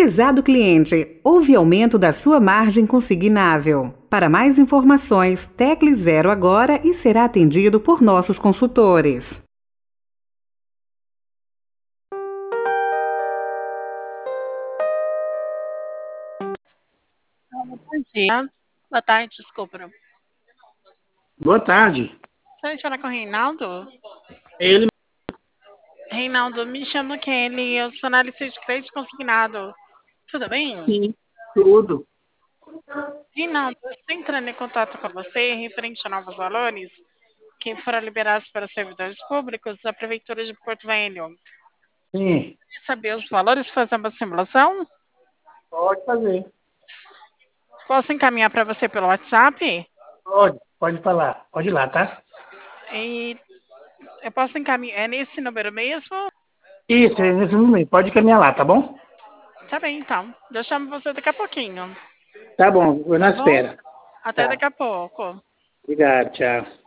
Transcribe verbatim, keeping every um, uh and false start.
Prezado cliente, houve aumento da sua margem consignável. Para mais informações, tecle zero agora e será atendido por nossos consultores. Bom dia. Boa tarde, desculpa. Boa tarde. Você falar com o Reinaldo? Ele. Reinaldo, me chama Kelly, eu sou analista de crédito consignado. Tudo bem? Sim, tudo. Reinaldo, eu estou entrando em contato com você referente a novos valores que foram liberados para os servidores públicos da Prefeitura de Porto Velho. Sim, Quer saber os valores, fazer uma simulação? pode fazer. Posso encaminhar para você pelo WhatsApp? Pode, pode falar. Pode ir lá, tá? E eu posso encaminhar. É nesse número mesmo? Isso, é nesse número. Pode caminhar lá, tá bom? Tá bem, então. Eu chamo você daqui a pouquinho. Tá bom, vou na Tá bom? espera. Até Tá. daqui a pouco. Obrigado, tchau.